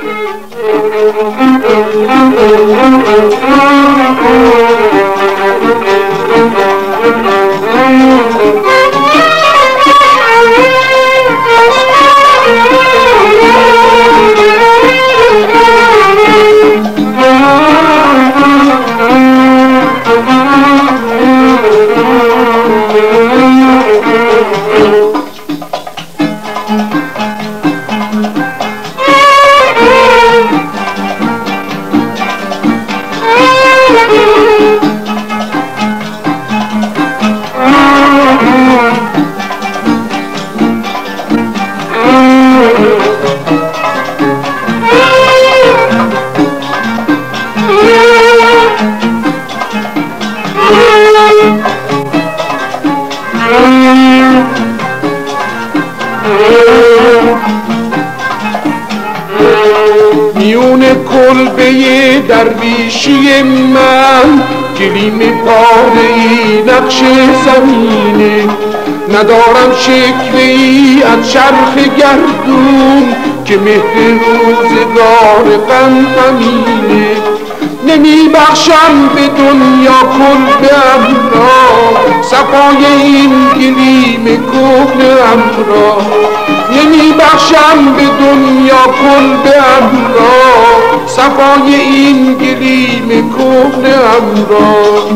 میون کلبه درویشی من گلیم پاره‌ای نقش زمینه، ندارم شکوه‌ای از چرخ گردون که مهر روزگار غم همینه. نمی بخشم به دنیا کلبه‌ام را، صفای این گلیم کهنه‌ام را. نمی بخشم به دنیا کلبه‌ام را، صفای این گلیم کهنه‌ام را.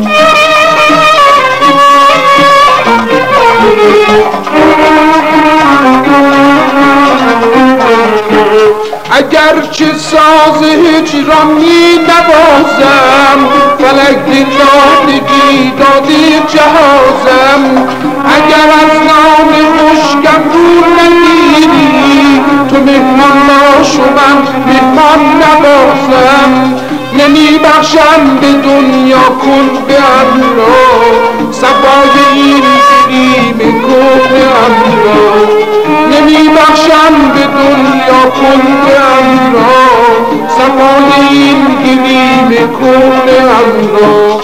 اگرچه ساز هجران می نوازم، فلک دادگی داده جهازم. اگر از نام خشکم رو نگیری، تو مهمان باش و من مهمان نوازم. نمی بخشم به دنیا کلبه‌ام را، صفای این گلیم کهنه‌ام را. نمی بخشم به دنیا کلبه‌ام را، صفای این گلیم کهنه‌ام را.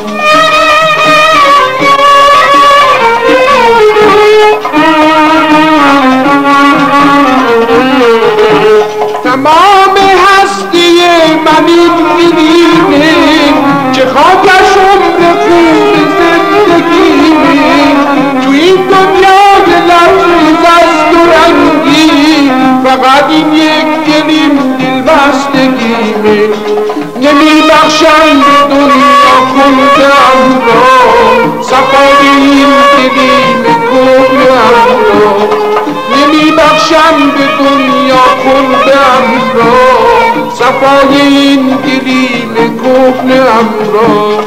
تمام هستی من این گلیمه که خاکش عمر خوب زندگیمه. تو این دنیای لبریز است و رنگی، فقط این یک گلیم دلبستگیمه. نمی بخشم به دنیا کلبه‌ام را، صفای این گلیم کهنه‌ام را. نمی بخشم به دنیا کلبه‌ام را، صفای این گلیم کهنه‌ام را.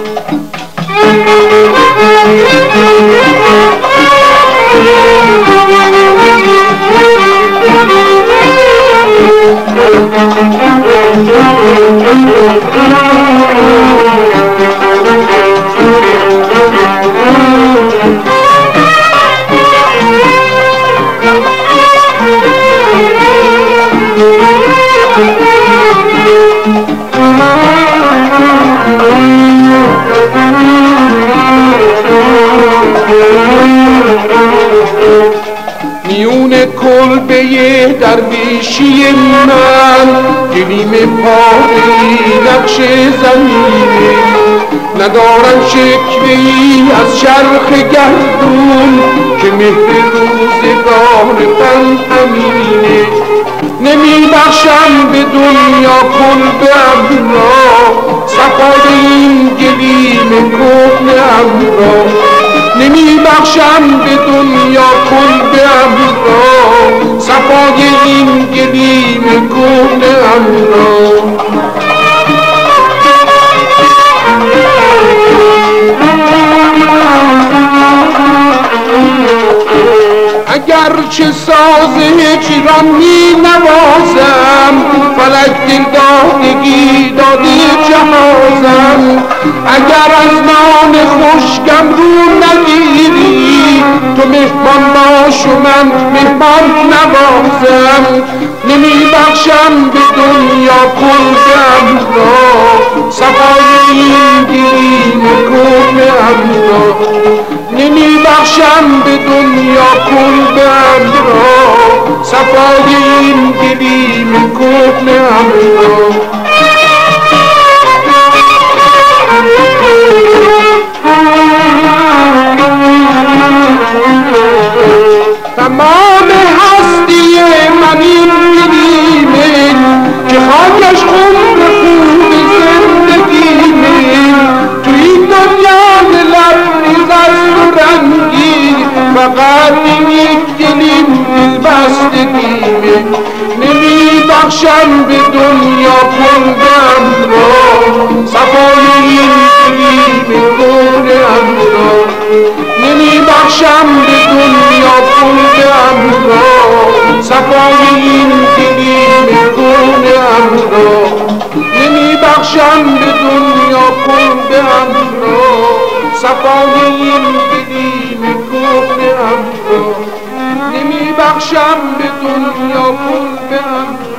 میون کلبه درویشی من گلیم پاره‌ای نقش زمینه، ندارم شکوه‌ای از چرخ گردون که مهر روزگار غم همینه. نمی بخشم به دنیا کلبه‌ام را، صفای این گلیم کهنه‌ام را. نمی بخشم به دنیا کلبه‌ام را، صفای این گلیم کهنه‌ام را. اگرچه ساز هجران می نوازم، فلک دادگی داده جهازم. اگر از نان خشکم رو نگیری، تو مهمان باش و من مهمان نوازم. نمی بخشم به دنیا کلبه‌ام را، صفای این گلیم کهنه‌ام را. نمی بخشم به دنیا کلبه‌ام را، صفای این گلیم کهنه‌ام را. رو تمام هستی من این گلیمه که خاکش خون خوب زندگیمه توی دنیای لبریز است و رنگی فقط یک گلیم دل بستگیمه نمی بخشم به دنیا کندم را صفای این گلیم کندم را نمی بخشم به دنیا کندم را صفای این گلیم کندم را نمی بخشم به دنیا کندم را صفای این گلیم کندم را نمی بخشم به دنیا کندم